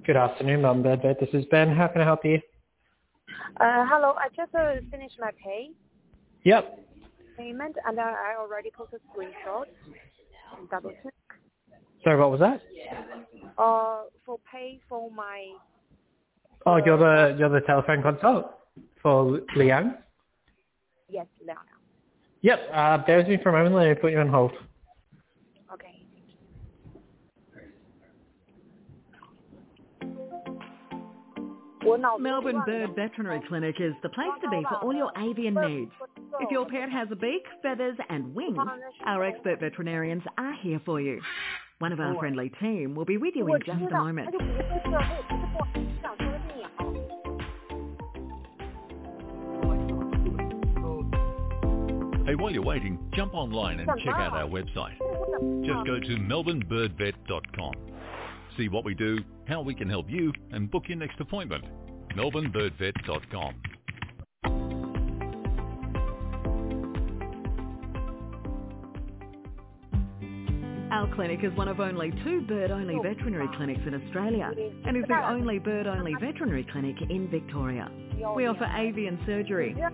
Good afternoon, Mum Bird Vet. This is Ben. How can I help you? Hello. I just finished my Yep. payment, and I already put a screenshot and double check. Sorry, what was that? For pay for my. Oh, you're the telephone consult for Liang? Yes, Leona. Yep. Bear with me for a moment. Let me put you on hold. Okay. Melbourne Bird Veterinary Clinic is the place to be for all your avian needs. If your pet has a beak, feathers and wings, our expert veterinarians are here for you. One of our friendly team will be with you in just a moment. Hey, while you're waiting, jump online and check out our website. Just go to melbournebirdvet.com. See what we do, how we can help you, and book your next appointment. melbournebirdvet.com. Our clinic is one of only 2 bird-only veterinary clinics in Australia and is the only bird-only veterinary clinic in Victoria. We offer avian surgery,